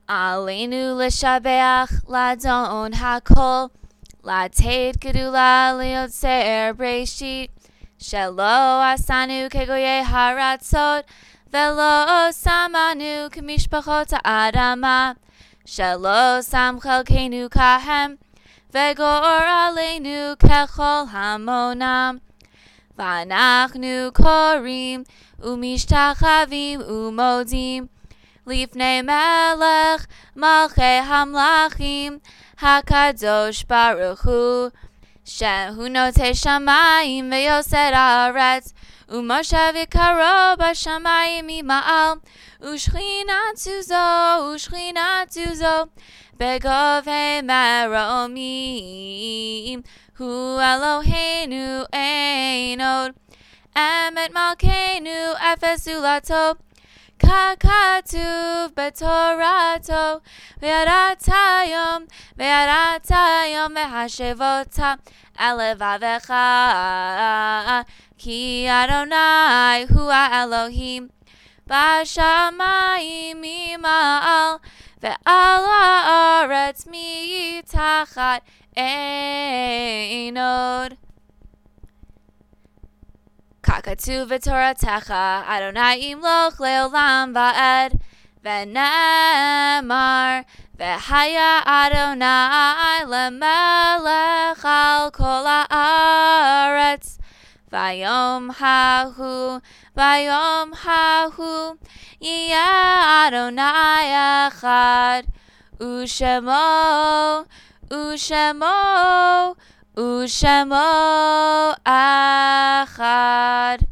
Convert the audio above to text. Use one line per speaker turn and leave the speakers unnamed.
עלינו לשבח לאדון הכל, לתת גדולה ליוצר בראשית, שלא עשנו כגויי הארצות, ולא שמנו כמשפחות האדמה, שלא שם חלקנו כהם, וגור עלינו ככל המונם. ואנחנו קוראים ומשתחווים ומודים לפני מלך מלכי המלכים, הקדוש ברוך הוא, שהוא נוטה שמיים ויוסד הארץ, ומושב יקרו בשמיים ממעל, ושכינת זו בגובה מרומים, הוא אלוהינו אין עוד, אמת מלכנו אפס זולתו, ככתוב בתורתו, וידעת יום והשבותה אל לבבך, כי אדוני הוא האלוהים בשמיים ממעל, ועל הארץ מתחת אין עוד. ככתוב בתורתך, אדוני ימלוך לעולם ועד, ונאמר, והיה אדוני למלך על כל הארץ. ביום ההוא יהיה אדוני אחד, ושמו אחד.